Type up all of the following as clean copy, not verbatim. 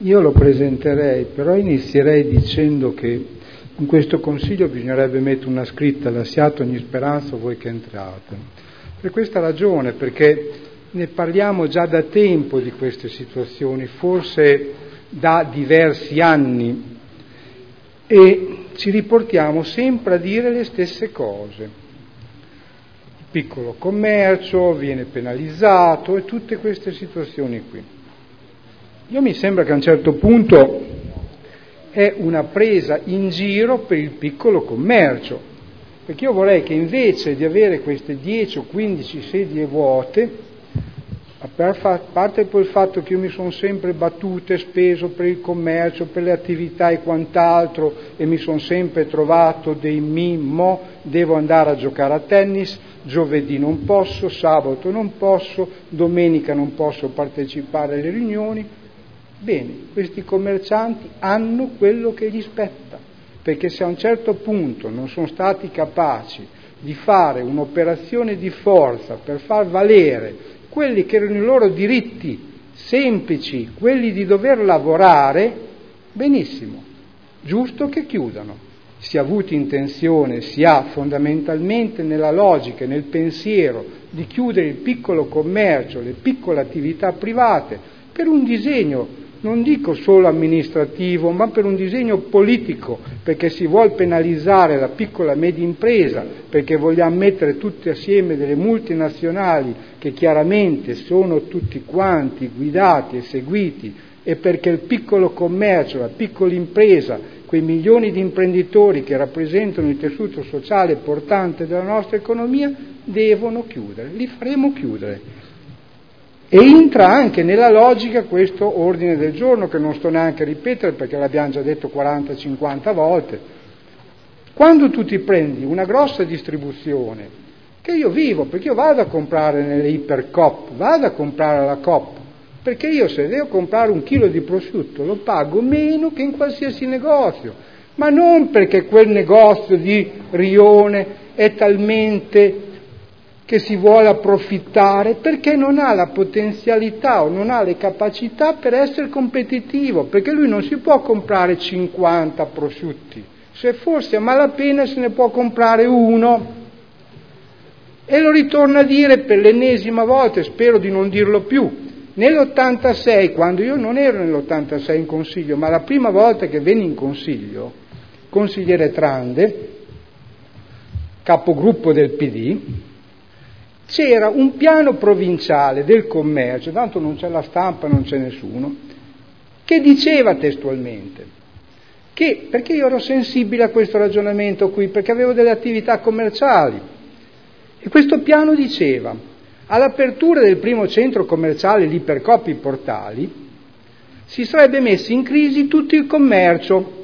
Io lo presenterei, però inizierei dicendo che in questo Consiglio bisognerebbe mettere una scritta: lasciate ogni speranza voi che entrate. Per questa ragione, perché ne parliamo già da tempo di queste situazioni, forse da diversi anni, e ci riportiamo sempre a dire le stesse cose. Il piccolo commercio viene penalizzato e tutte queste situazioni qui. Io mi sembra che a un certo punto è una presa in giro per il piccolo commercio, perché io vorrei che invece di avere queste 10 o 15 sedie vuote, a parte poi il fatto che io mi sono sempre battuto e speso per il commercio, per le attività e quant'altro, e mi sono sempre trovato dei devo andare a giocare a tennis, giovedì non posso, sabato non posso, domenica non posso partecipare alle riunioni. Bene, questi commercianti hanno quello che gli spetta, perché se a un certo punto non sono stati capaci di fare un'operazione di forza per far valere quelli che erano i loro diritti semplici, quelli di dover lavorare, benissimo, giusto che chiudano. Si è avuto intenzione, si ha fondamentalmente nella logica e nel pensiero di chiudere il piccolo commercio, le piccole attività private, per un disegno, non dico solo amministrativo, ma per un disegno politico, perché si vuole penalizzare la piccola e media impresa, perché vogliamo mettere tutti assieme delle multinazionali che chiaramente sono tutti quanti guidati e seguiti, e perché il piccolo commercio, la piccola impresa, quei milioni di imprenditori che rappresentano il tessuto sociale portante della nostra economia, devono chiudere, li faremo chiudere. E entra anche nella logica questo ordine del giorno, che non sto neanche a ripetere perché l'abbiamo già detto 40-50 volte. Quando tu ti prendi una grossa distribuzione, che io vivo, perché io vado a comprare nelle Ipercoop, vado a comprare alla Coop, perché io se devo comprare 1 chilo di prosciutto lo pago meno che in qualsiasi negozio, ma non perché quel negozio di rione è talmente che si vuole approfittare, perché non ha la potenzialità o non ha le capacità per essere competitivo, perché lui non si può comprare 50 prosciutti, se forse a malapena se ne può comprare uno. E lo ritorno a dire per l'ennesima volta, e spero di non dirlo più. Nell'86, quando io non ero nell'86 in consiglio, ma la prima volta che venni in consiglio, consigliere Trande, capogruppo del PD, c'era un piano provinciale del commercio, tanto non c'è la stampa, non c'è nessuno, che diceva testualmente che, perché io ero sensibile a questo ragionamento qui, perché avevo delle attività commerciali, e questo piano diceva: all'apertura del primo centro commerciale, l'Ipercoop I Portali, si sarebbe messo in crisi tutto il commercio.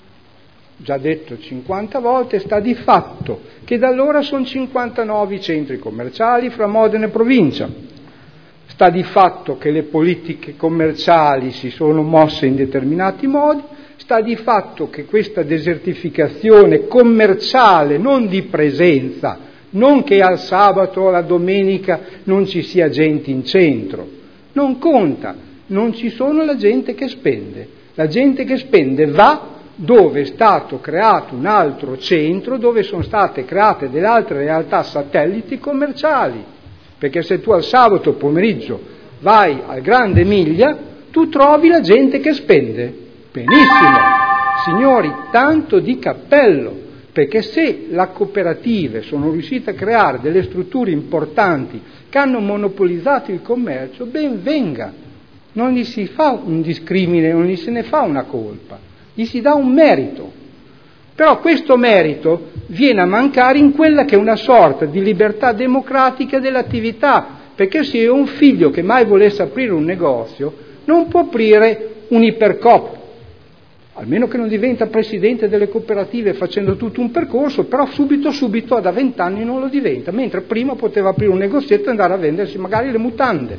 Già detto 50 volte, sta di fatto che da allora sono 59 i centri commerciali fra Modena e provincia. Sta di fatto che le politiche commerciali si sono mosse in determinati modi, sta di fatto che questa desertificazione commerciale, non di presenza, non che al sabato o alla domenica non ci sia gente in centro, non conta, non ci sono la gente che spende. La gente che spende va dove è stato creato un altro centro, dove sono state create delle altre realtà satelliti commerciali, perché se tu al sabato pomeriggio vai al Grande Miglia, tu trovi la gente che spende. Benissimo, signori, tanto di cappello, perché se le cooperative sono riuscite a creare delle strutture importanti che hanno monopolizzato il commercio, ben venga, non gli si fa un discrimine, non gli se ne fa una colpa, gli si dà un merito. Però questo merito viene a mancare in quella che è una sorta di libertà democratica dell'attività, perché se ho un figlio che mai volesse aprire un negozio non può aprire un Ipercoop, almeno che non diventa presidente delle cooperative facendo tutto un percorso, però subito da 20 anni non lo diventa, mentre prima poteva aprire un negozietto e andare a vendersi magari le mutande.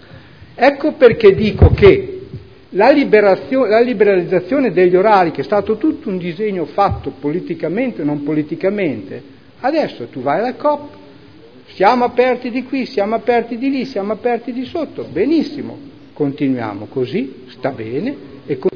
Ecco perché dico che la liberalizzazione degli orari, che è stato tutto un disegno fatto politicamente e non politicamente, adesso tu vai alla Coop, siamo aperti di qui, siamo aperti di lì, siamo aperti di sotto, benissimo, continuiamo così, sta bene, e